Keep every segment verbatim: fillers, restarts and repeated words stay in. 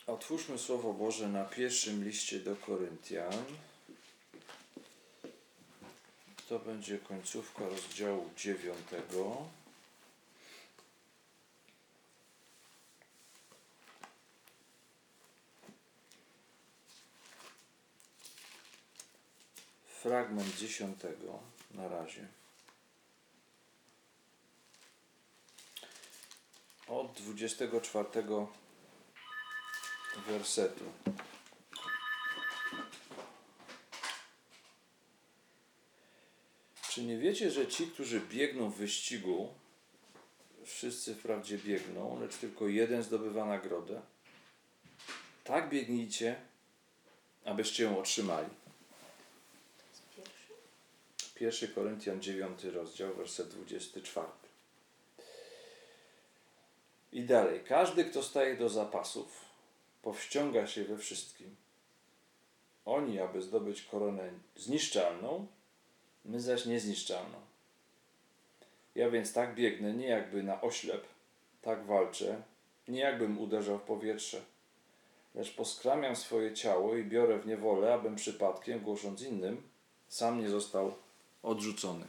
Otwórzmy Słowo Boże na pierwszym liście do Koryntian. To będzie końcówka rozdziału dziewiątego. Fragment dziesiątego na razie. Od dwudziestego czwartego wersetu. Czy nie wiecie, że ci, którzy biegną w wyścigu, wszyscy wprawdzie biegną, lecz tylko jeden zdobywa nagrodę? Tak biegnijcie, abyście ją otrzymali. Pierwszy Koryntian dziewiąty rozdział, werset dwudziesty czwarty. I dalej. Każdy, kto staje do zapasów, powściąga się we wszystkim. Oni, aby zdobyć koronę zniszczalną, my zaś niezniszczalną. Ja więc tak biegnę, nie jakby na oślep, tak walczę, nie jakbym uderzał w powietrze, lecz poskramiam swoje ciało i biorę w niewolę, abym przypadkiem, głosząc innym, sam nie został odrzucony.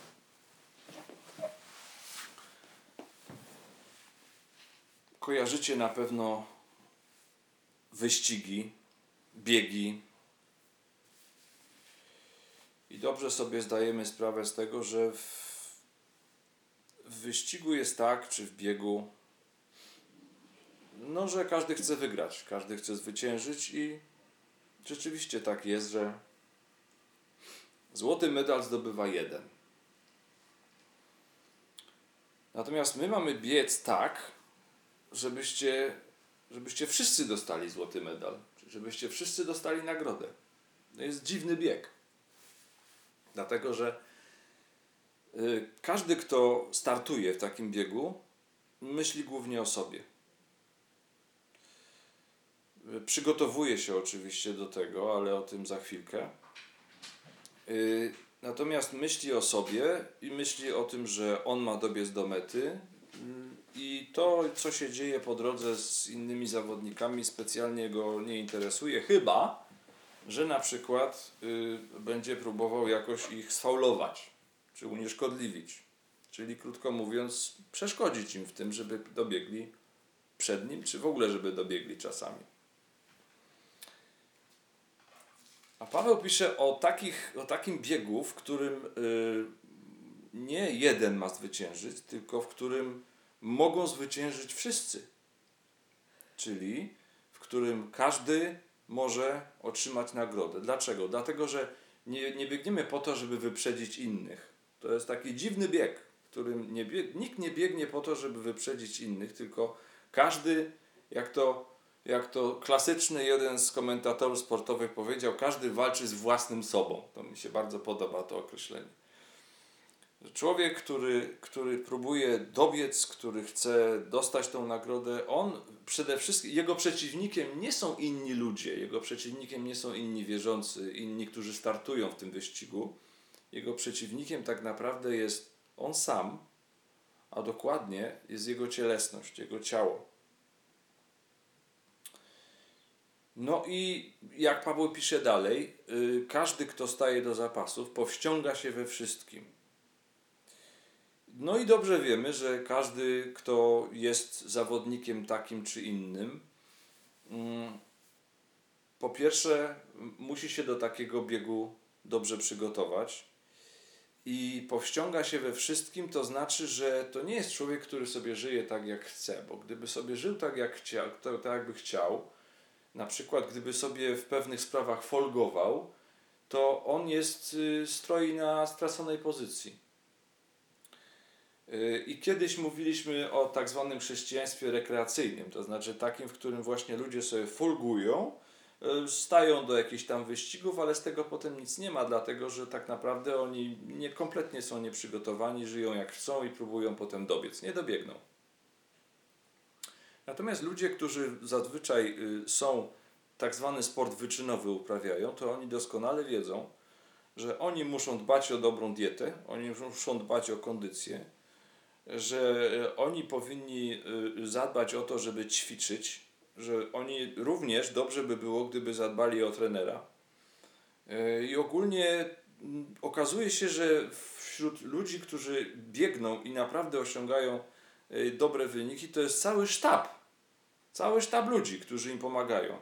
Kojarzycie na pewno wyścigi, biegi. I dobrze sobie zdajemy sprawę z tego, że w, w wyścigu jest tak, czy w biegu, no, że każdy chce wygrać, każdy chce zwyciężyć i rzeczywiście tak jest, że złoty medal zdobywa jeden. Natomiast my mamy biec tak, żebyście, żebyście wszyscy dostali złoty medal, żebyście wszyscy dostali nagrodę. To jest dziwny bieg. Dlatego, że y, każdy, kto startuje w takim biegu, myśli głównie o sobie. Y, przygotowuje się oczywiście do tego, ale o tym za chwilkę. Y, natomiast myśli o sobie i myśli o tym, że on ma dobiec do mety. Y, I to, co się dzieje po drodze z innymi zawodnikami, specjalnie go nie interesuje, chyba że na przykład y, będzie próbował jakoś ich sfaulować, czy unieszkodliwić. Czyli krótko mówiąc, przeszkodzić im w tym, żeby dobiegli przed nim, czy w ogóle, żeby dobiegli czasami. A Paweł pisze o, takich, o takim biegu, w którym y, nie jeden ma zwyciężyć, tylko w którym mogą zwyciężyć wszyscy. Czyli w którym każdy może otrzymać nagrodę. Dlaczego? Dlatego, że nie, nie biegniemy po to, żeby wyprzedzić innych. To jest taki dziwny bieg, w którym nie bieg, nikt nie biegnie po to, żeby wyprzedzić innych, tylko każdy, jak to, jak to klasyczny jeden z komentatorów sportowych powiedział, każdy walczy z własnym sobą. To mi się bardzo podoba to określenie. Człowiek, który, który próbuje dobiec, który chce dostać tą nagrodę, on przede wszystkim, jego przeciwnikiem nie są inni ludzie, jego przeciwnikiem nie są inni wierzący, inni, którzy startują w tym wyścigu. Jego przeciwnikiem tak naprawdę jest on sam, a dokładnie jest jego cielesność, jego ciało. No i jak Paweł pisze dalej, yy, każdy, kto staje do zapasów, powściąga się we wszystkim. No i dobrze wiemy, że każdy, kto jest zawodnikiem takim czy innym, po pierwsze musi się do takiego biegu dobrze przygotować i powściąga się we wszystkim, to znaczy, że to nie jest człowiek, który sobie żyje tak jak chce, bo gdyby sobie żył tak jak chciał, tak jakby chciał, na przykład gdyby sobie w pewnych sprawach folgował, to on jest, stoi na straconej pozycji. I kiedyś mówiliśmy o tak zwanym chrześcijaństwie rekreacyjnym, to znaczy takim, w którym właśnie ludzie sobie folgują, stają do jakichś tam wyścigów, ale z tego potem nic nie ma, dlatego że tak naprawdę oni nie, kompletnie są nieprzygotowani, żyją jak chcą i próbują potem dobiec. Nie dobiegną. Natomiast ludzie, którzy zazwyczaj są tak zwany sport wyczynowy uprawiają, to oni doskonale wiedzą, że oni muszą dbać o dobrą dietę, oni muszą dbać o kondycję, że oni powinni zadbać o to, żeby ćwiczyć, że oni również dobrze by było, gdyby zadbali o trenera. I ogólnie okazuje się, że wśród ludzi, którzy biegną i naprawdę osiągają dobre wyniki, to jest cały sztab. Cały sztab ludzi, którzy im pomagają.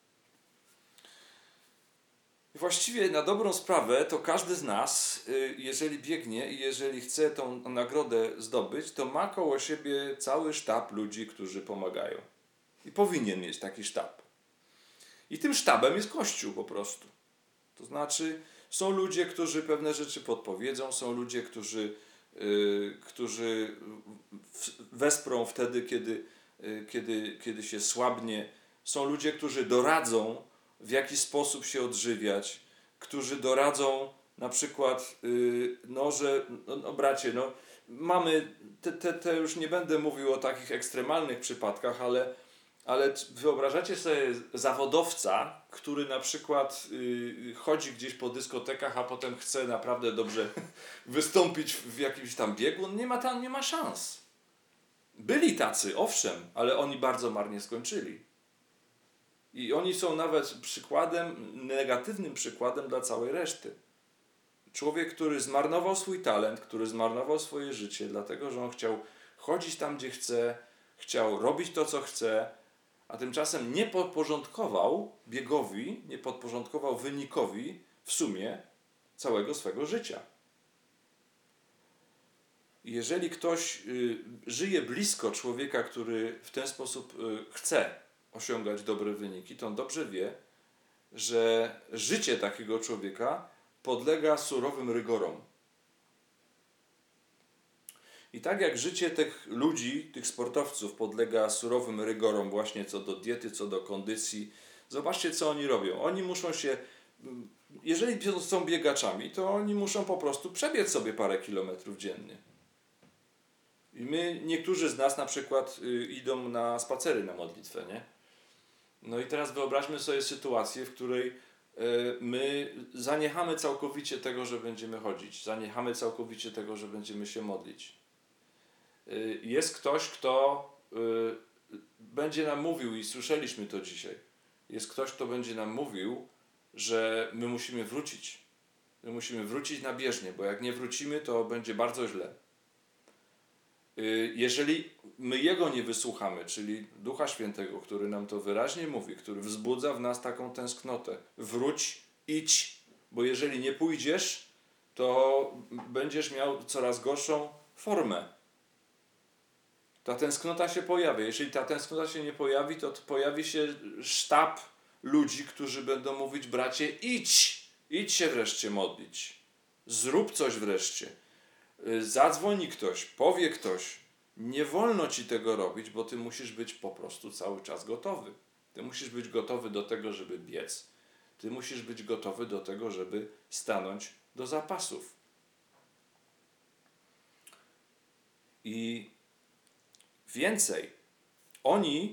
Właściwie na dobrą sprawę to każdy z nas, jeżeli biegnie i jeżeli chce tą nagrodę zdobyć, to ma koło siebie cały sztab ludzi, którzy pomagają. I powinien mieć taki sztab. I tym sztabem jest Kościół po prostu. To znaczy są ludzie, którzy pewne rzeczy podpowiedzą, są ludzie, którzy, yy, którzy wesprą wtedy, kiedy, yy, kiedy, kiedy się słabnie. Są ludzie, którzy doradzą, w jaki sposób się odżywiać, którzy doradzą na przykład, yy, no, że no, no bracie, no, mamy, te, te, te już nie będę mówił o takich ekstremalnych przypadkach, ale, ale wyobrażacie sobie zawodowca, który na przykład yy, chodzi gdzieś po dyskotekach, a potem chce naprawdę dobrze wystąpić w jakimś tam biegu, on nie ma tam, nie ma szans. Byli tacy, owszem, ale oni bardzo marnie skończyli. I oni są nawet przykładem, negatywnym przykładem dla całej reszty. Człowiek, który zmarnował swój talent, który zmarnował swoje życie, dlatego że on chciał chodzić tam, gdzie chce, chciał robić to, co chce, a tymczasem nie podporządkował biegowi, nie podporządkował wynikowi w sumie całego swego życia. Jeżeli ktoś y, żyje blisko człowieka, który w ten sposób y, chce osiągać dobre wyniki, to on dobrze wie, że życie takiego człowieka podlega surowym rygorom. I tak jak życie tych ludzi, tych sportowców podlega surowym rygorom właśnie co do diety, co do kondycji, zobaczcie, co oni robią. Oni muszą się, jeżeli są biegaczami, to oni muszą po prostu przebiec sobie parę kilometrów dziennie. I my, niektórzy z nas na przykład y, idą na spacery na modlitwę, nie? No i teraz wyobraźmy sobie sytuację, w której y, my zaniechamy całkowicie tego, że będziemy chodzić. Zaniechamy całkowicie tego, że będziemy się modlić. Y, jest ktoś, kto y, będzie nam mówił, i słyszeliśmy to dzisiaj, jest ktoś, kto będzie nam mówił, że my musimy wrócić. My musimy wrócić na bieżnię, bo jak nie wrócimy, to będzie bardzo źle. Jeżeli my Jego nie wysłuchamy, czyli Ducha Świętego, który nam to wyraźnie mówi, który wzbudza w nas taką tęsknotę, wróć, idź, bo jeżeli nie pójdziesz, to będziesz miał coraz gorszą formę. Ta tęsknota się pojawia. Jeżeli ta tęsknota się nie pojawi, to pojawi się sztab ludzi, którzy będą mówić: bracie, idź, idź się wreszcie modlić, zrób coś wreszcie. Zadzwoni ktoś, powie ktoś, nie wolno ci tego robić, bo ty musisz być po prostu cały czas gotowy. Ty musisz być gotowy do tego, żeby biec. Ty musisz być gotowy do tego, żeby stanąć do zapasów. I więcej, oni,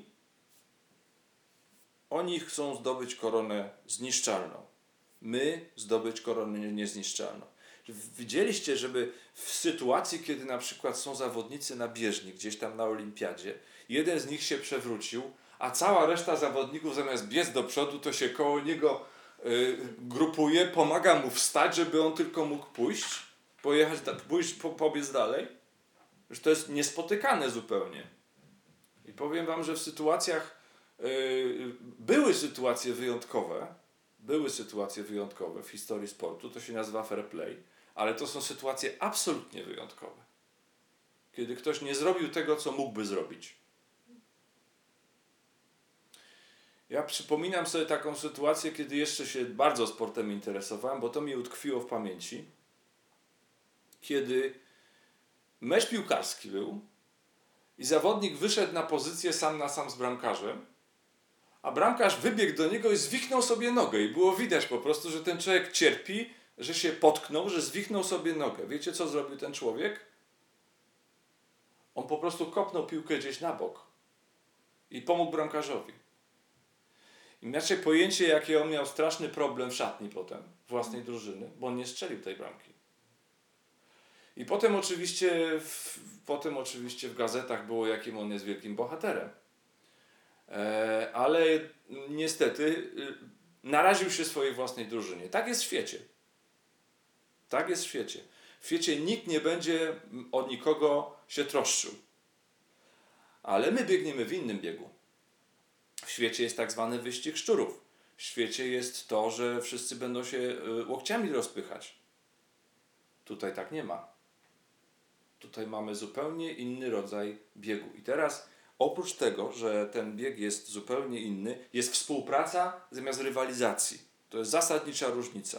oni chcą zdobyć koronę zniszczalną. My zdobyć koronę niezniszczalną. Widzieliście, żeby w sytuacji, kiedy na przykład są zawodnicy na bieżni, gdzieś tam na olimpiadzie, jeden z nich się przewrócił, a cała reszta zawodników zamiast biec do przodu, to się koło niego y, grupuje, pomaga mu wstać, żeby on tylko mógł pójść, pojechać, pójść, po, pobiec dalej. Że to jest niespotykane zupełnie. I powiem wam, że w sytuacjach, y, były sytuacje wyjątkowe, były sytuacje wyjątkowe w historii sportu, to się nazywa fair play, ale to są sytuacje absolutnie wyjątkowe. Kiedy ktoś nie zrobił tego, co mógłby zrobić. Ja przypominam sobie taką sytuację, kiedy jeszcze się bardzo sportem interesowałem, bo to mi utkwiło w pamięci. Kiedy mecz piłkarski był i zawodnik wyszedł na pozycję sam na sam z bramkarzem, a bramkarz wybiegł do niego i zwichnął sobie nogę. I było widać po prostu, że ten człowiek cierpi, że się potknął, że zwichnął sobie nogę. Wiecie, co zrobił ten człowiek? On po prostu kopnął piłkę gdzieś na bok i pomógł bramkarzowi. I macie pojęcie, jaki on miał straszny problem w szatni potem, własnej drużyny, bo on nie strzelił tej bramki. I potem oczywiście w, potem oczywiście w gazetach było, jakim on jest wielkim bohaterem. e, ale niestety e, naraził się swojej własnej drużynie. Tak jest w świecie. Tak jest w świecie. W świecie nikt nie będzie o nikogo się troszczył. Ale my biegniemy w innym biegu. W świecie jest tak zwany wyścig szczurów. W świecie jest to, że wszyscy będą się y, łokciami rozpychać. Tutaj tak nie ma. Tutaj mamy zupełnie inny rodzaj biegu. I teraz oprócz tego, że ten bieg jest zupełnie inny, jest współpraca zamiast rywalizacji. To jest zasadnicza różnica.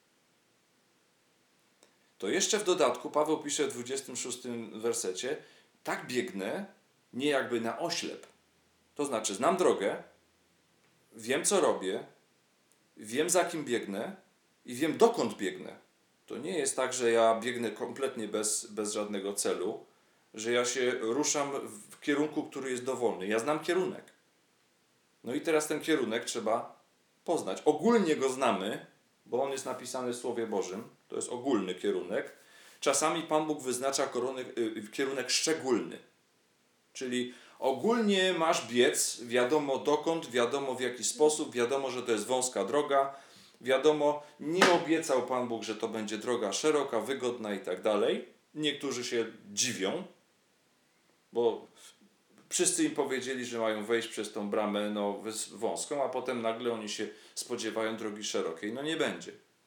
To jeszcze w dodatku Paweł pisze w dwudziestym szóstym wersecie: tak biegnę, nie jakby na oślep. To znaczy, znam drogę, wiem co robię, wiem za kim biegnę i wiem dokąd biegnę. To nie jest tak, że ja biegnę kompletnie bez, bez żadnego celu, że ja się ruszam w kierunku, który jest dowolny. Ja znam kierunek. No i teraz ten kierunek trzeba poznać. Ogólnie go znamy, bo on jest napisany w Słowie Bożym. To jest ogólny kierunek. Czasami Pan Bóg wyznacza kierunek, kierunek szczególny. Czyli ogólnie masz biec, wiadomo dokąd, wiadomo w jaki sposób, wiadomo, że to jest wąska droga, wiadomo, nie obiecał Pan Bóg, że to będzie droga szeroka, wygodna i tak dalej. Niektórzy się dziwią, bo wszyscy im powiedzieli, że mają wejść przez tą bramę no, wąską, a potem nagle oni się spodziewają drogi szerokiej. No nie będzie.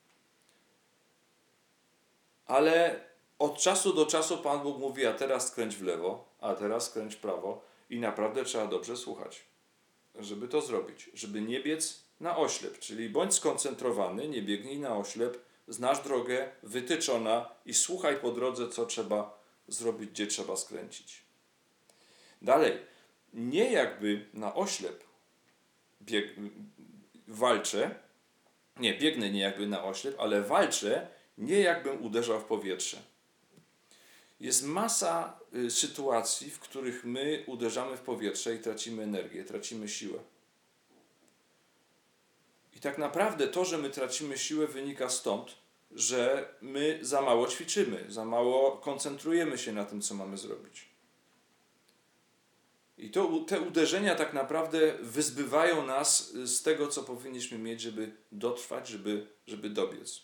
Ale od czasu do czasu Pan Bóg mówi, a teraz skręć w lewo, a teraz skręć w prawo i naprawdę trzeba dobrze słuchać, żeby to zrobić, żeby nie biec na oślep, czyli bądź skoncentrowany, nie biegnij na oślep, znasz drogę wytyczona i słuchaj po drodze, co trzeba zrobić, gdzie trzeba skręcić. Dalej, nie jakby na oślep bieg, walczę, nie, biegnę nie jakby na oślep, ale walczę nie jakbym uderzał w powietrze. Jest masa y, sytuacji, w których my uderzamy w powietrze i tracimy energię, tracimy siłę. I tak naprawdę to, że my tracimy siłę, wynika stąd, że my za mało ćwiczymy, za mało koncentrujemy się na tym, co mamy zrobić. I to, te uderzenia tak naprawdę wyzbywają nas z tego, co powinniśmy mieć, żeby dotrwać, żeby, żeby dobiec.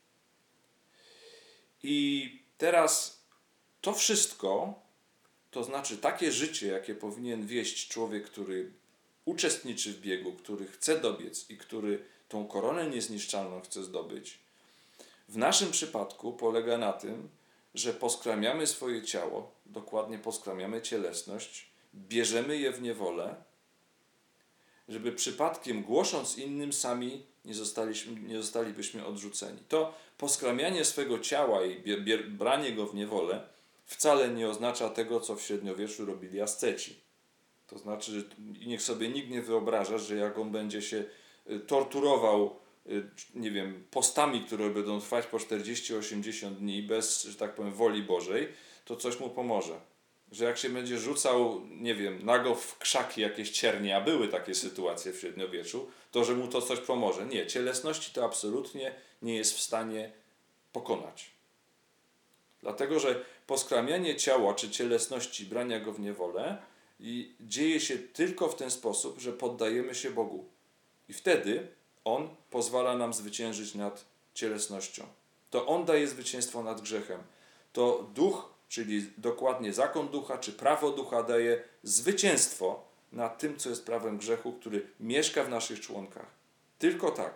I teraz to wszystko, to znaczy takie życie, jakie powinien wieść człowiek, który uczestniczy w biegu, który chce dobiec i który tą koronę niezniszczalną chce zdobyć, w naszym przypadku polega na tym, że poskramiamy swoje ciało, dokładnie poskramiamy cielesność, bierzemy je w niewolę, żeby przypadkiem głosząc innym sami nie, zostaliśmy, nie zostalibyśmy odrzuceni. To poskramianie swego ciała i bie, bie, branie go w niewolę wcale nie oznacza tego, co w średniowieczu robili asceci. To znaczy, że niech sobie nikt nie wyobraża, że jak on będzie się torturował, nie wiem, postami, które będą trwać po czterdzieści osiemdziesiąt dni bez, że tak powiem, woli Bożej, to coś mu pomoże. Że jak się będzie rzucał, nie wiem, nago w krzaki jakieś ciernie, a były takie sytuacje w średniowieczu, to że mu to coś pomoże. Nie, cielesności to absolutnie nie jest w stanie pokonać. Dlatego, że poskramianie ciała czy cielesności, brania go w niewolę i dzieje się tylko w ten sposób, że poddajemy się Bogu. I wtedy On pozwala nam zwyciężyć nad cielesnością. To On daje zwycięstwo nad grzechem. To Duch, czyli dokładnie zakon ducha, czy prawo ducha daje zwycięstwo nad tym, co jest prawem grzechu, który mieszka w naszych członkach. Tylko tak.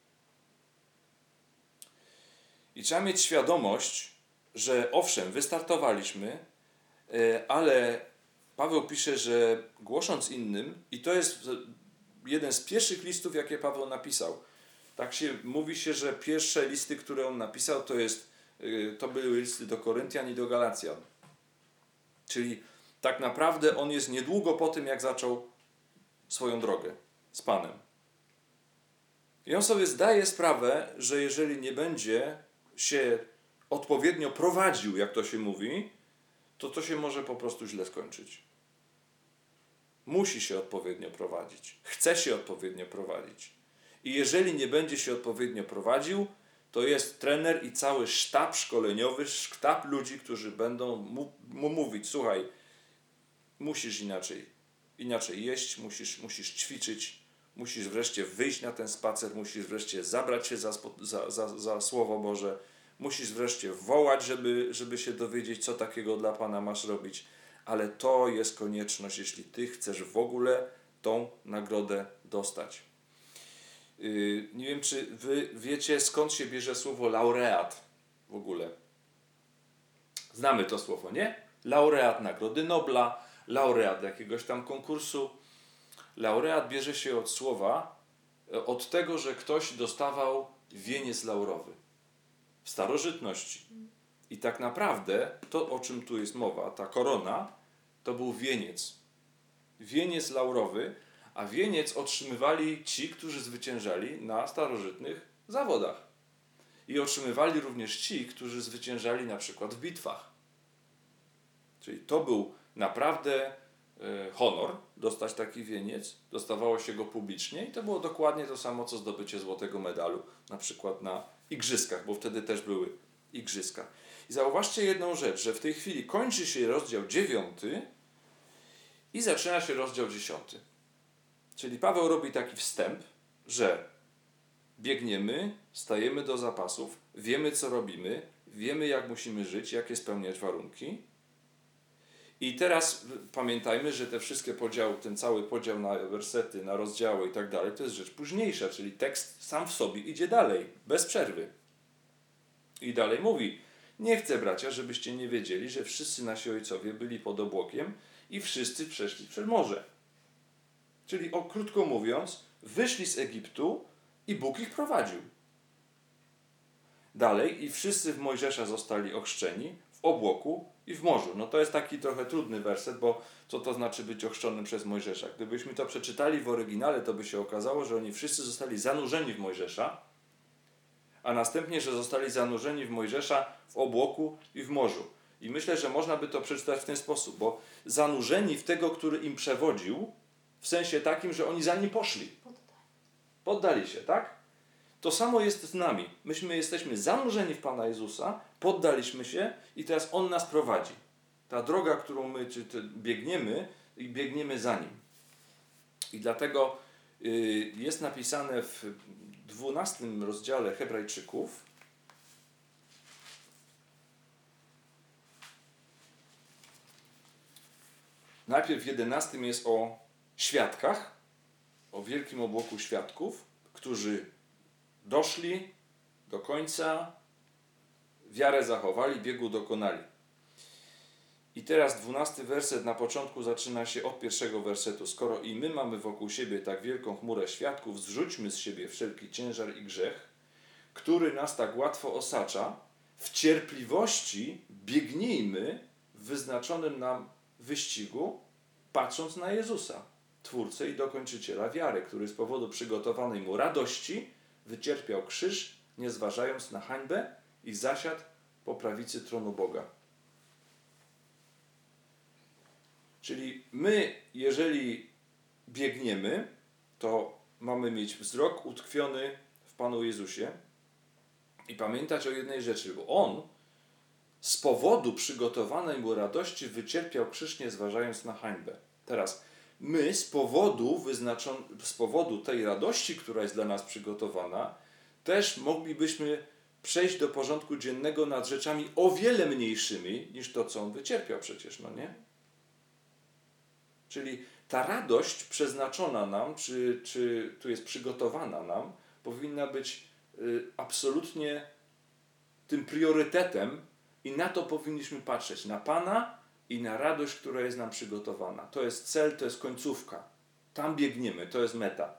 I trzeba mieć świadomość, że owszem, wystartowaliśmy, ale Paweł pisze, że głosząc innym, i to jest jeden z pierwszych listów, jakie Paweł napisał. Tak się mówi się, że pierwsze listy, które on napisał, to jest to były listy do Koryntian i do Galacjan. Czyli tak naprawdę on jest niedługo po tym, jak zaczął swoją drogę z Panem. I on sobie zdaje sprawę, że jeżeli nie będzie się odpowiednio prowadził, jak to się mówi, to to się może po prostu źle skończyć. Musi się odpowiednio prowadzić. Chce się odpowiednio prowadzić. I jeżeli nie będzie się odpowiednio prowadził, to jest trener i cały sztab szkoleniowy, sztab ludzi, którzy będą mu, mu mówić, słuchaj, musisz inaczej, inaczej jeść, musisz, musisz ćwiczyć, musisz wreszcie wyjść na ten spacer, musisz wreszcie zabrać się za, za, za, za Słowo Boże, musisz wreszcie wołać, żeby, żeby się dowiedzieć, co takiego dla Pana masz robić, ale to jest konieczność, jeśli Ty chcesz w ogóle tą nagrodę dostać. Yy, nie wiem, czy Wy wiecie, skąd się bierze słowo laureat w ogóle. Znamy to słowo, nie? Laureat Nagrody Nobla, laureat jakiegoś tam konkursu. Laureat bierze się od słowa, od tego, że ktoś dostawał wieniec laurowy w starożytności. I tak naprawdę to, o czym tu jest mowa, ta korona, to był wieniec. Wieniec laurowy, a wieniec otrzymywali ci, którzy zwyciężali na starożytnych zawodach. I otrzymywali również ci, którzy zwyciężali na przykład w bitwach. Czyli to był naprawdę e, honor dostać taki wieniec. Dostawało się go publicznie i to było dokładnie to samo, co zdobycie złotego medalu na przykład na igrzyskach, bo wtedy też były igrzyska. I zauważcie jedną rzecz, że w tej chwili kończy się rozdział dziewiąty i zaczyna się rozdział dziesiąty. Czyli Paweł robi taki wstęp, że biegniemy, stajemy do zapasów, wiemy, co robimy, wiemy, jak musimy żyć, jakie spełniać warunki. I teraz pamiętajmy, że te wszystkie podziały, ten cały podział na wersety, na rozdziały i tak dalej, to jest rzecz późniejsza, czyli tekst sam w sobie idzie dalej, bez przerwy. I dalej mówi: nie chcę, bracia, żebyście nie wiedzieli, że wszyscy nasi ojcowie byli pod obłokiem i wszyscy przeszli przez morze. Czyli o, krótko mówiąc, wyszli z Egiptu i Bóg ich prowadził. Dalej, i wszyscy w Mojżesza zostali ochrzczeni w obłoku i w morzu. No to jest taki trochę trudny werset, bo co to znaczy być ochrzczonym przez Mojżesza? Gdybyśmy to przeczytali w oryginale, to by się okazało, że oni wszyscy zostali zanurzeni w Mojżesza, a następnie, że zostali zanurzeni w Mojżesza w obłoku i w morzu. I myślę, że można by to przeczytać w ten sposób, bo zanurzeni w tego, który im przewodził, w sensie takim, że oni za nim poszli. Poddali się, tak? To samo jest z nami. Myśmy jesteśmy zanurzeni w Pana Jezusa, poddaliśmy się i teraz On nas prowadzi. Ta droga, którą my czy, czy biegniemy, i biegniemy za Nim. I dlatego y, jest napisane w dwunastym rozdziale Hebrajczyków, najpierw w jedenastym jest o świadkach, o wielkim obłoku świadków, którzy doszli do końca, wiarę zachowali, biegu dokonali. I teraz dwunasty werset na początku zaczyna się od pierwszego wersetu. Skoro i my mamy wokół siebie tak wielką chmurę świadków, zrzućmy z siebie wszelki ciężar i grzech, który nas tak łatwo osacza, w cierpliwości biegnijmy w wyznaczonym nam wyścigu, patrząc na Jezusa, Twórcę i Dokończyciela wiary, który z powodu przygotowanej mu radości wycierpiał krzyż, nie zważając na hańbę i zasiadł po prawicy tronu Boga. Czyli my, jeżeli biegniemy, to mamy mieć wzrok utkwiony w Panu Jezusie i pamiętać o jednej rzeczy, bo On z powodu przygotowanej mu radości wycierpiał krzyż, nie zważając na hańbę. Teraz my z powodu, wyznaczon- z powodu tej radości, która jest dla nas przygotowana, też moglibyśmy przejść do porządku dziennego nad rzeczami o wiele mniejszymi niż to, co On wycierpiał przecież, no nie? Czyli ta radość przeznaczona nam, czy, czy tu jest przygotowana nam, powinna być y, absolutnie tym priorytetem i na to powinniśmy patrzeć, na Pana i na radość, która jest nam przygotowana. To jest cel, to jest końcówka. Tam biegniemy, to jest meta.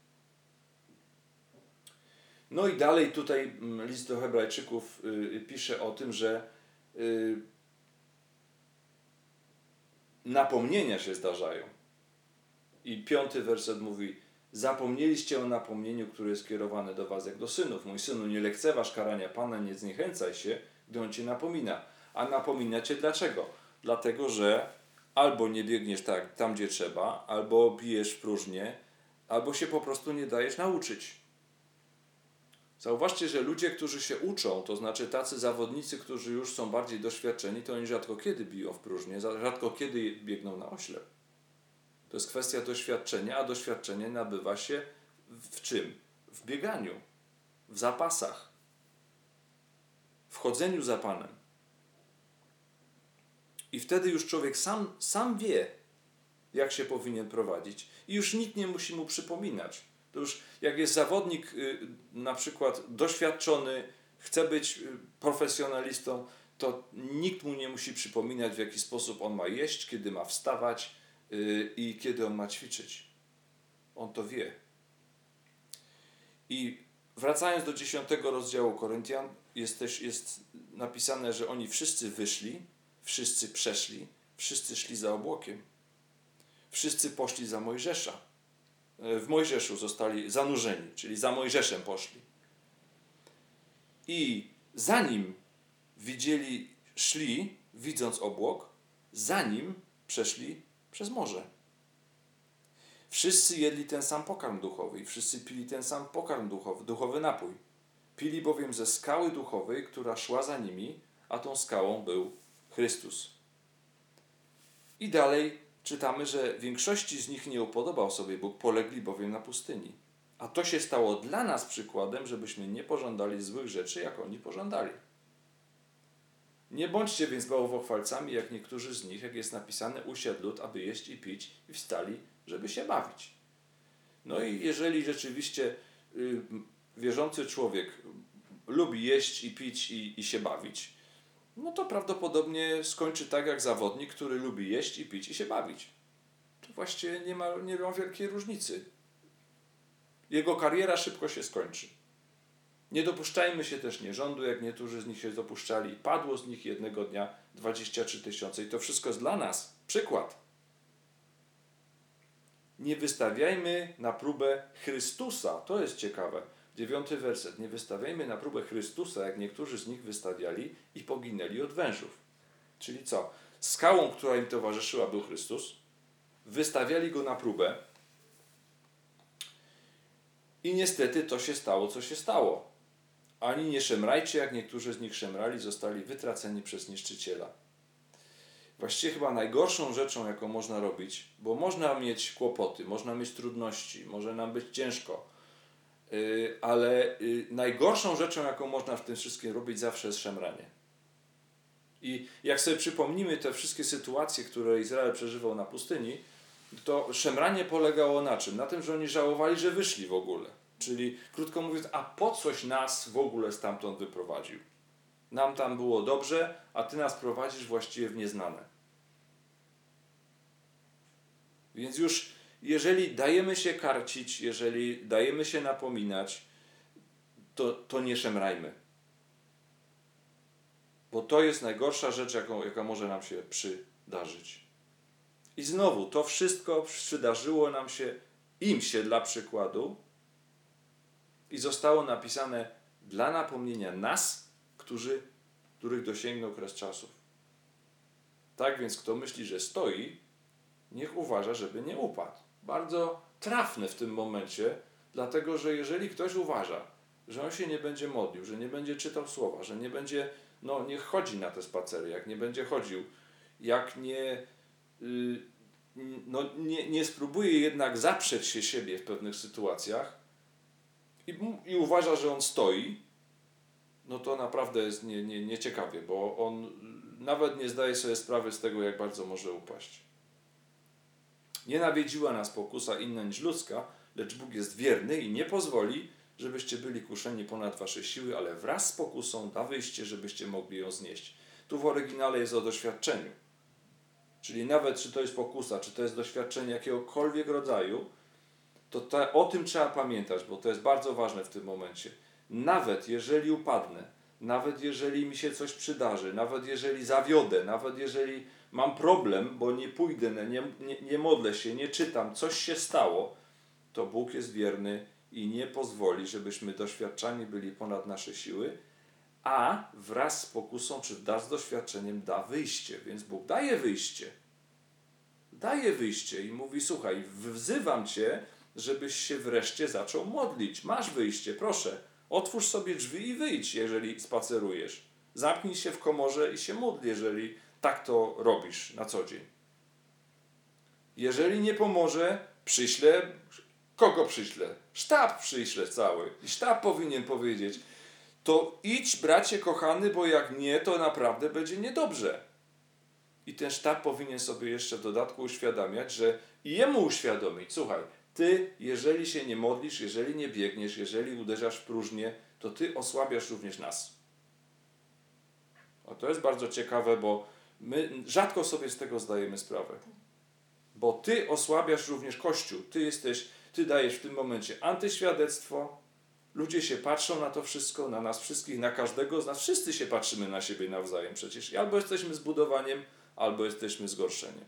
No i dalej tutaj list do Hebrajczyków y, pisze o tym, że y, napomnienia się zdarzają. I piąty werset mówi: zapomnieliście o napomnieniu, które jest kierowane do was jak do synów. Mój synu, nie lekceważ karania Pana, nie zniechęcaj się, gdy On cię napomina. A napomina cię dlaczego? Dlatego, że albo nie biegniesz tak tam, gdzie trzeba, albo bijesz w próżnię, albo się po prostu nie dajesz nauczyć. Zauważcie, że ludzie, którzy się uczą, to znaczy tacy zawodnicy, którzy już są bardziej doświadczeni, to oni rzadko kiedy biją w próżnię, rzadko kiedy biegną na oślep. To jest kwestia doświadczenia, a doświadczenie nabywa się w czym? W bieganiu, w zapasach, w chodzeniu za Panem. I wtedy już człowiek sam, sam wie, jak się powinien prowadzić. I już nikt nie musi mu przypominać. To już jak jest zawodnik y, na przykład doświadczony, chce być y, profesjonalistą, to nikt mu nie musi przypominać, w jaki sposób on ma jeść, kiedy ma wstawać y, i kiedy on ma ćwiczyć. On to wie. I wracając do dziesiątego rozdziału Koryntian, jest też jest napisane, że oni wszyscy wyszli, wszyscy przeszli, wszyscy szli za obłokiem. Wszyscy poszli za Mojżesza. W Mojżeszu zostali zanurzeni, czyli za Mojżeszem poszli. I zanim widzieli, szli, widząc obłok, zanim przeszli przez morze. Wszyscy jedli ten sam pokarm duchowy i wszyscy pili ten sam pokarm duchowy, duchowy napój. Pili bowiem ze skały duchowej, która szła za nimi, a tą skałą był Chrystus. I dalej czytamy, że większości z nich nie upodobał sobie Bóg, polegli bowiem na pustyni. A to się stało dla nas przykładem, żebyśmy nie pożądali złych rzeczy, jak oni pożądali. Nie bądźcie więc bałwochwalcami, jak niektórzy z nich, jak jest napisane, usiadł lud, aby jeść i pić, i wstali, żeby się bawić. No i jeżeli rzeczywiście y, wierzący człowiek lubi jeść i pić i, i się bawić, no to prawdopodobnie skończy tak jak zawodnik, który lubi jeść i pić i się bawić. To właściwie nie ma, nie ma wielkiej różnicy. Jego kariera szybko się skończy. Nie dopuszczajmy się też nierządu, jak niektórzy z nich się dopuszczali. Padło z nich jednego dnia dwadzieścia trzy tysiące. I to wszystko jest dla nas przykład. Nie wystawiajmy na próbę Chrystusa. To jest ciekawe. Dziewiąty werset. Nie wystawiajmy na próbę Chrystusa, jak niektórzy z nich wystawiali i poginęli od wężów. Czyli co? Skałą, która im towarzyszyła, był Chrystus. Wystawiali go na próbę. I niestety to się stało, co się stało. Ani nie szemrajcie, jak niektórzy z nich szemrali, zostali wytraceni przez niszczyciela. Właściwie chyba najgorszą rzeczą, jaką można robić, bo można mieć kłopoty, można mieć trudności, może nam być ciężko, yy, ale yy, najgorszą rzeczą, jaką można w tym wszystkim robić, zawsze jest szemranie. I jak sobie przypomnimy te wszystkie sytuacje, które Izrael przeżywał na pustyni, to szemranie polegało na czym? Na tym, że oni żałowali, że wyszli w ogóle. Czyli, krótko mówiąc, a po coś nas w ogóle stamtąd wyprowadził? Nam tam było dobrze, a Ty nas prowadzisz właściwie w nieznane. Więc już, jeżeli dajemy się karcić, jeżeli dajemy się napominać, to, to nie szemrajmy. Bo to jest najgorsza rzecz, jaką, jaka może nam się przydarzyć. I znowu, to wszystko przydarzyło nam się, im się dla przykładu, i zostało napisane dla napomnienia nas, którzy, których dosięgnął kres czasów. Tak więc kto myśli, że stoi, niech uważa, żeby nie upadł. Bardzo trafne w tym momencie, dlatego że jeżeli ktoś uważa, że on się nie będzie modlił, że nie będzie czytał słowa, że nie będzie, no niech chodzi na te spacery, jak nie będzie chodził, jak nie, yy, no, nie, nie spróbuje jednak zaprzeć się siebie w pewnych sytuacjach, I, i uważa, że on stoi, no to naprawdę jest nie, nie, nieciekawie, bo on nawet nie zdaje sobie sprawy z tego, jak bardzo może upaść. Nie nawiedziła nas pokusa inna niż ludzka, lecz Bóg jest wierny i nie pozwoli, żebyście byli kuszeni ponad wasze siły, ale wraz z pokusą da wyjście, żebyście mogli ją znieść. Tu w oryginale jest o doświadczeniu. Czyli nawet czy to jest pokusa, czy to jest doświadczenie jakiegokolwiek rodzaju, to te, o tym trzeba pamiętać, bo to jest bardzo ważne w tym momencie. Nawet jeżeli upadnę, nawet jeżeli mi się coś przydarzy, nawet jeżeli zawiodę, nawet jeżeli mam problem, bo nie pójdę, nie, nie, nie modlę się, nie czytam, coś się stało, to Bóg jest wierny i nie pozwoli, żebyśmy doświadczani byli ponad nasze siły, a wraz z pokusą, czy wraz z doświadczeniem da wyjście. Więc Bóg daje wyjście. Daje wyjście i mówi, słuchaj, wzywam Cię, żebyś się wreszcie zaczął modlić. Masz wyjście, proszę. Otwórz sobie drzwi i wyjdź, jeżeli spacerujesz. Zamknij się w komorze i się módl, jeżeli tak to robisz na co dzień. Jeżeli nie pomoże, przyślę, kogo przyślę? Sztab przyślę cały. I sztab powinien powiedzieć, to idź, bracie kochany, bo jak nie, to naprawdę będzie niedobrze. I ten sztab powinien sobie jeszcze w dodatku uświadamiać, że i jemu uświadomić, słuchaj, ty, jeżeli się nie modlisz, jeżeli nie biegniesz, jeżeli uderzasz w próżnię, to ty osłabiasz również nas. O, to jest bardzo ciekawe, bo my rzadko sobie z tego zdajemy sprawę. Bo ty osłabiasz również Kościół. Ty jesteś, ty dajesz w tym momencie antyświadectwo. Ludzie się patrzą na to wszystko, na nas wszystkich, na każdego z nas. Wszyscy się patrzymy na siebie nawzajem przecież. I albo jesteśmy zbudowaniem, albo jesteśmy zgorszeniem.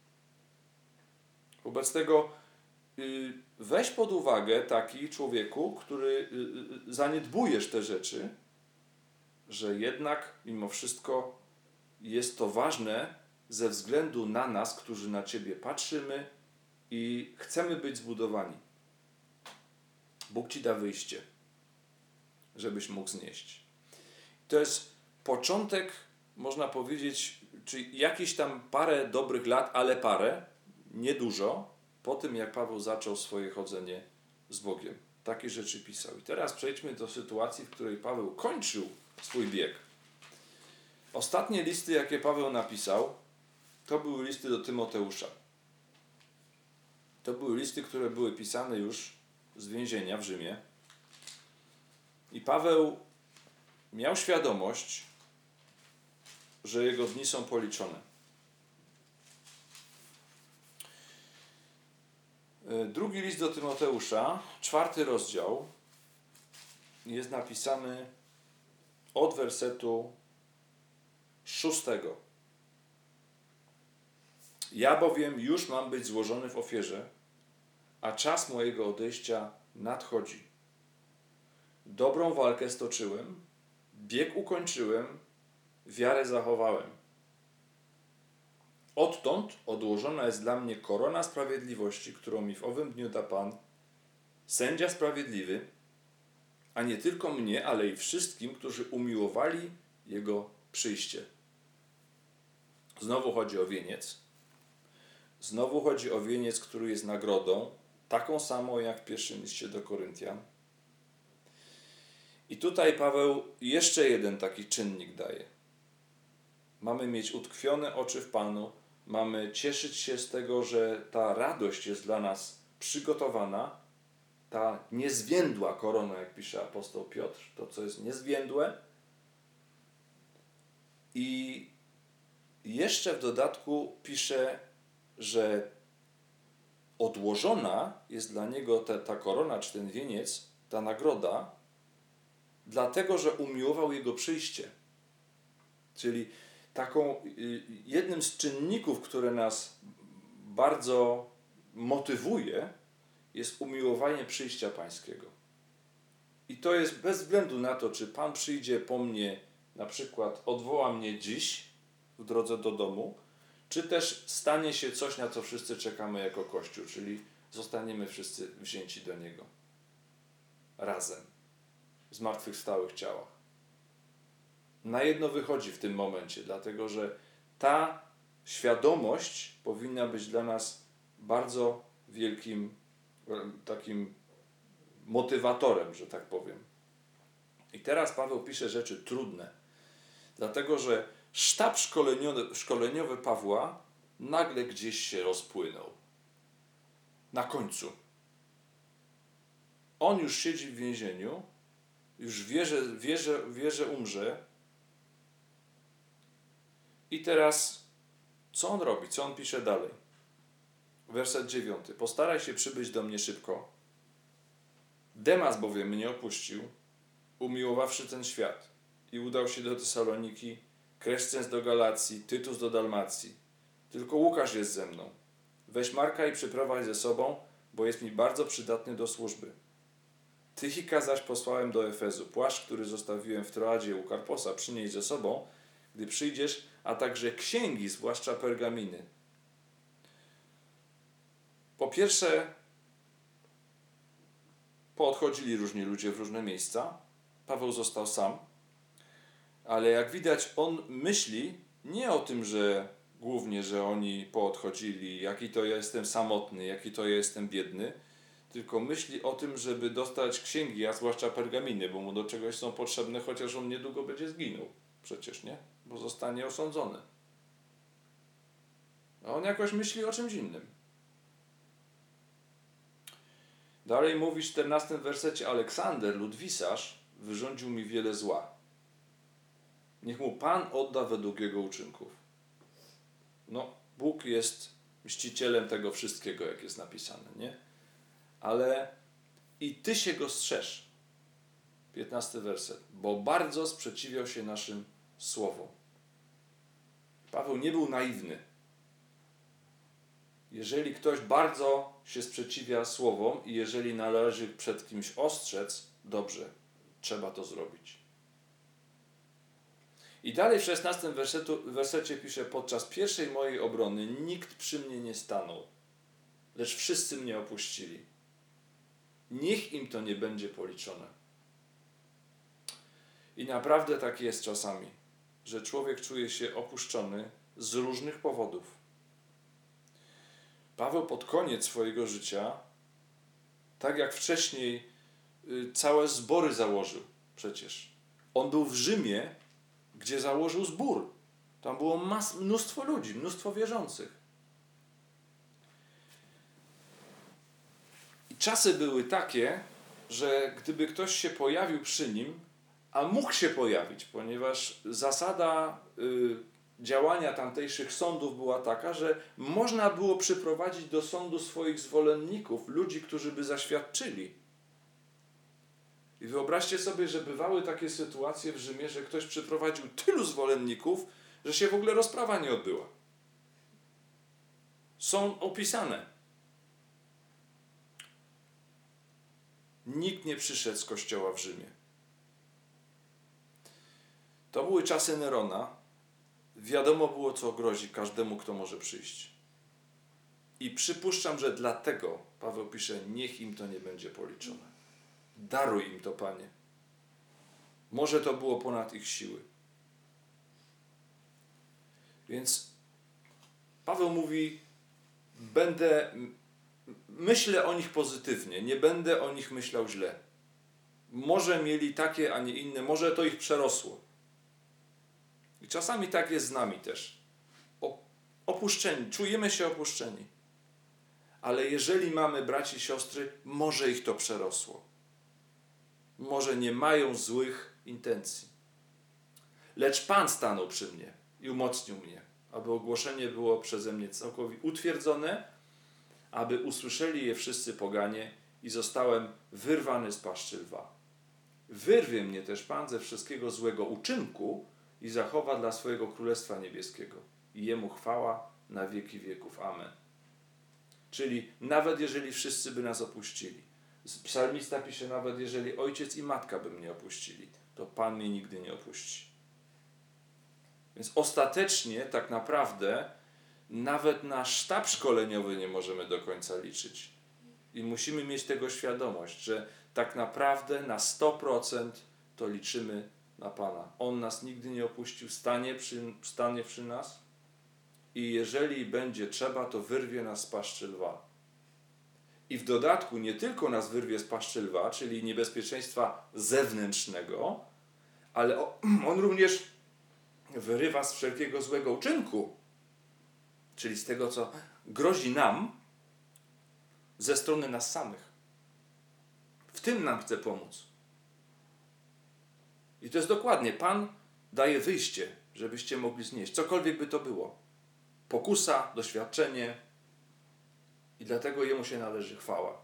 Wobec tego yy, weź pod uwagę taki człowieku, który yy, zaniedbujesz te rzeczy, że jednak mimo wszystko jest to ważne ze względu na nas, którzy na ciebie patrzymy i chcemy być zbudowani. Bóg ci da wyjście, żebyś mógł znieść. To jest początek, można powiedzieć, czy jakieś tam parę dobrych lat, ale parę, niedużo, po tym jak Paweł zaczął swoje chodzenie z Bogiem. Takie rzeczy pisał. I teraz przejdźmy do sytuacji, w której Paweł kończył swój bieg. Ostatnie listy, jakie Paweł napisał, to były listy do Tymoteusza. To były listy, które były pisane już z więzienia w Rzymie. I Paweł miał świadomość, że jego dni są policzone. Drugi list do Tymoteusza, czwarty rozdział, jest napisany od wersetu szóstego. Ja bowiem już mam być złożony w ofierze, a czas mojego odejścia nadchodzi. Dobrą walkę stoczyłem, bieg ukończyłem, wiarę zachowałem. Odtąd odłożona jest dla mnie korona sprawiedliwości, którą mi w owym dniu da Pan, sędzia sprawiedliwy, a nie tylko mnie, ale i wszystkim, którzy umiłowali Jego przyjście. Znowu chodzi o wieniec. Znowu chodzi o wieniec, który jest nagrodą, taką samą jak w pierwszym liście do Koryntian. I tutaj Paweł jeszcze jeden taki czynnik daje. Mamy mieć utkwione oczy w Panu, mamy cieszyć się z tego, że ta radość jest dla nas przygotowana, ta niezwiędła korona, jak pisze apostoł Piotr, to co jest niezwiędłe. I jeszcze w dodatku pisze, że odłożona jest dla niego ta, ta korona, czy ten wieniec, ta nagroda, dlatego, że umiłował Jego przyjście. Czyli taką, jednym z czynników, które nas bardzo motywuje, jest umiłowanie przyjścia Pańskiego. I to jest bez względu na to, czy Pan przyjdzie po mnie, na przykład odwoła mnie dziś w drodze do domu, czy też stanie się coś, na co wszyscy czekamy jako Kościół, czyli zostaniemy wszyscy wzięci do Niego. Razem. W zmartwychwstałych ciałach. Na jedno wychodzi w tym momencie, dlatego że ta świadomość powinna być dla nas bardzo wielkim takim motywatorem, że tak powiem. I teraz Paweł pisze rzeczy trudne, dlatego że sztab szkoleniowy, szkoleniowy Pawła nagle gdzieś się rozpłynął. Na końcu. On już siedzi w więzieniu, już wie, że, wie, że, wie, że umrze. I teraz co on robi? Co on pisze dalej? Werset dziewiąty. Postaraj się przybyć do mnie szybko. Demas bowiem mnie opuścił, umiłowawszy ten świat i udał się do Tesaloniki, Krescens do Galacji, Tytus do Dalmacji. Tylko Łukasz jest ze mną. Weź Marka i przyprowadź ze sobą, bo jest mi bardzo przydatny do służby. Tychika zaś posłałem do Efezu. Płaszcz, który zostawiłem w Troadzie u Karposa, przynieś ze sobą, gdy przyjdziesz, a także księgi, zwłaszcza pergaminy. Po pierwsze, poodchodzili różni ludzie w różne miejsca. Paweł został sam. Ale jak widać, on myśli nie o tym, że głównie, że oni poodchodzili, jaki to ja jestem samotny, jaki to ja jestem biedny, tylko myśli o tym, żeby dostać księgi, a zwłaszcza pergaminy, bo mu do czegoś są potrzebne, chociaż on niedługo będzie zginął. Przecież, nie? Bo zostanie osądzony. A on jakoś myśli o czymś innym. Dalej mówi w czternastym wersecie: Aleksander, ludwisarz, wyrządził mi wiele zła. Niech mu Pan odda według jego uczynków. No, Bóg jest mścicielem tego wszystkiego, jak jest napisane, nie? Ale i ty się go strzeż. piętnasty werset. Bo bardzo sprzeciwiał się naszym słowom. Paweł nie był naiwny. Jeżeli ktoś bardzo się sprzeciwia słowom i jeżeli należy przed kimś ostrzec, dobrze, trzeba to zrobić. I dalej w szesnastym wersetu, wersecie pisze: podczas pierwszej mojej obrony nikt przy mnie nie stanął, lecz wszyscy mnie opuścili. Niech im to nie będzie policzone. I naprawdę tak jest czasami, że człowiek czuje się opuszczony z różnych powodów. Paweł pod koniec swojego życia, tak jak wcześniej, całe zbory założył przecież. On był w Rzymie, gdzie założył zbór. Tam było mas, mnóstwo ludzi, mnóstwo wierzących. I czasy były takie, że gdyby ktoś się pojawił przy nim, a mógł się pojawić, ponieważ zasada y, działania tamtejszych sądów była taka, że można było przyprowadzić do sądu swoich zwolenników, ludzi, którzy by zaświadczyli. I wyobraźcie sobie, że bywały takie sytuacje w Rzymie, że ktoś przyprowadził tylu zwolenników, że się w ogóle rozprawa nie odbyła. Są opisane. Nikt nie przyszedł z kościoła w Rzymie. To były czasy Nerona. Wiadomo było, co grozi każdemu, kto może przyjść. I przypuszczam, że dlatego Paweł pisze: niech im to nie będzie policzone. Daruj im to, Panie. Może to było ponad ich siły. Więc Paweł mówi: będę, myślę o nich pozytywnie, nie będę o nich myślał źle. Może mieli takie, a nie inne, może to ich przerosło. I czasami tak jest z nami też. Opuszczeni, czujemy się opuszczeni. Ale jeżeli mamy braci i siostry, może ich to przerosło. Może nie mają złych intencji. Lecz Pan stanął przy mnie i umocnił mnie, aby ogłoszenie było przeze mnie całkowicie utwierdzone, aby usłyszeli je wszyscy poganie i zostałem wyrwany z paszczy lwa. Wyrwie mnie też Pan ze wszystkiego złego uczynku i zachowa dla swojego Królestwa Niebieskiego. I Jemu chwała na wieki wieków. Amen. Czyli nawet jeżeli wszyscy by nas opuścili, psalmista pisze: nawet jeżeli ojciec i matka by mnie opuścili, to Pan mnie nigdy nie opuści. Więc ostatecznie tak naprawdę nawet na sztab szkoleniowy nie możemy do końca liczyć. I musimy mieć tego świadomość, że tak naprawdę na sto procent to liczymy na Pana. On nas nigdy nie opuścił, stanie przy, stanie przy nas i jeżeli będzie trzeba, to wyrwie nas z paszczy lwa. I w dodatku nie tylko nas wyrwie z paszczy lwa, czyli niebezpieczeństwa zewnętrznego, ale on również wyrywa z wszelkiego złego uczynku, czyli z tego, co grozi nam ze strony nas samych. W tym nam chce pomóc. I to jest dokładnie, Pan daje wyjście, żebyście mogli znieść, cokolwiek by to było. Pokusa, doświadczenie i dlatego Jemu się należy chwała.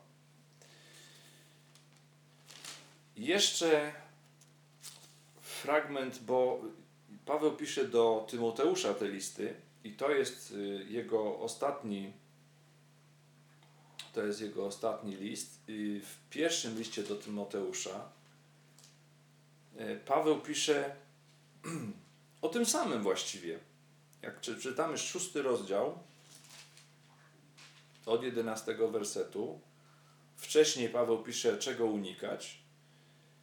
Jeszcze fragment, bo Paweł pisze do Tymoteusza te listy i to jest jego ostatni to jest jego ostatni list. I w pierwszym liście do Tymoteusza Paweł pisze o tym samym właściwie. Jak czytamy szósty rozdział od jedenastego wersetu, wcześniej Paweł pisze, czego unikać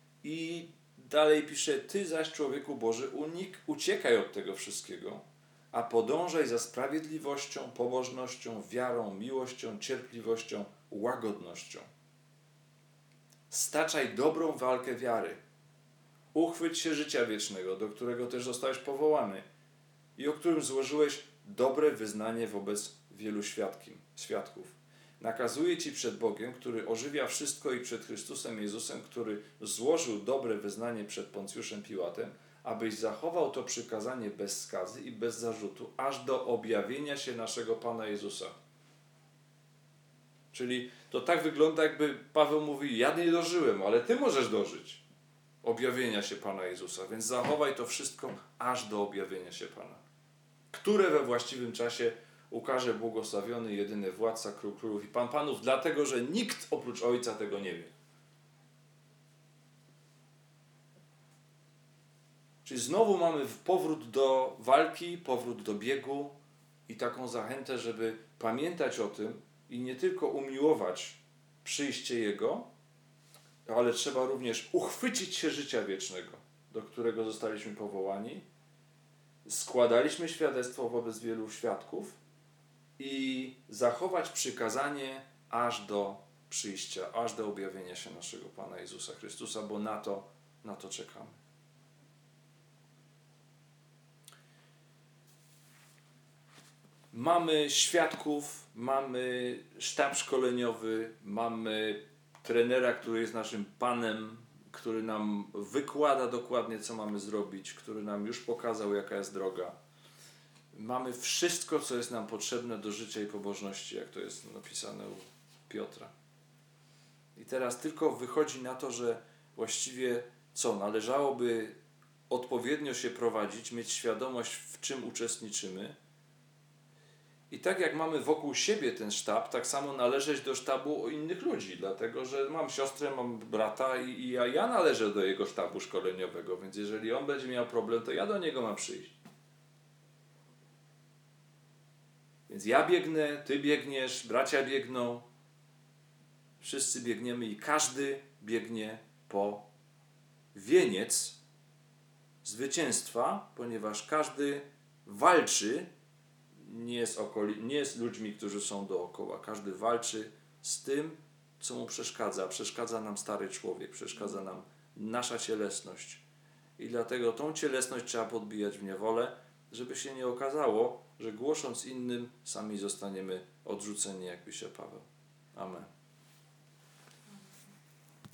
i dalej pisze: ty zaś, człowieku Boży, unik, uciekaj od tego wszystkiego, a podążaj za sprawiedliwością, pobożnością, wiarą, miłością, cierpliwością, łagodnością. Staczaj dobrą walkę wiary. Uchwyć się życia wiecznego, do którego też zostałeś powołany i o którym złożyłeś dobre wyznanie wobec wielu świadkiem, świadków. Nakazuję Ci przed Bogiem, który ożywia wszystko, i przed Chrystusem Jezusem, który złożył dobre wyznanie przed Poncjuszem Piłatem, abyś zachował to przykazanie bez skazy i bez zarzutu, aż do objawienia się naszego Pana Jezusa. Czyli to tak wygląda, jakby Paweł mówi: ja nie dożyłem, ale Ty możesz dożyć objawienia się Pana Jezusa, więc zachowaj to wszystko aż do objawienia się Pana, które we właściwym czasie ukaże błogosławiony, jedyny władca, król królów i Pan panów, dlatego że nikt oprócz Ojca tego nie wie. Czyli znowu mamy powrót do walki, powrót do biegu i taką zachętę, żeby pamiętać o tym i nie tylko umiłować przyjście Jego, ale trzeba również uchwycić się życia wiecznego, do którego zostaliśmy powołani. Składaliśmy świadectwo wobec wielu świadków i zachować przykazanie aż do przyjścia, aż do objawienia się naszego Pana Jezusa Chrystusa, bo na to, na to czekamy. Mamy świadków, mamy sztab szkoleniowy, mamy trenera, który jest naszym Panem, który nam wykłada dokładnie, co mamy zrobić, który nam już pokazał, jaka jest droga. Mamy wszystko, co jest nam potrzebne do życia i pobożności, jak to jest napisane u Piotra. I teraz tylko wychodzi na to, że właściwie co? Należałoby odpowiednio się prowadzić, mieć świadomość, w czym uczestniczymy. I tak jak mamy wokół siebie ten sztab, tak samo należeć do sztabu innych ludzi, dlatego że mam siostrę, mam brata i, i ja, ja należę do jego sztabu szkoleniowego, więc jeżeli on będzie miał problem, to ja do niego mam przyjść. Więc ja biegnę, ty biegniesz, bracia biegną, wszyscy biegniemy i każdy biegnie po wieniec zwycięstwa, ponieważ każdy walczy nie z, okoli- nie z ludźmi, którzy są dookoła. Każdy walczy z tym, co mu przeszkadza. Przeszkadza nam stary człowiek, przeszkadza nam nasza cielesność. I dlatego tą cielesność trzeba podbijać w niewolę, żeby się nie okazało, że głosząc innym, sami zostaniemy odrzuceni, jak pisze Paweł. Amen.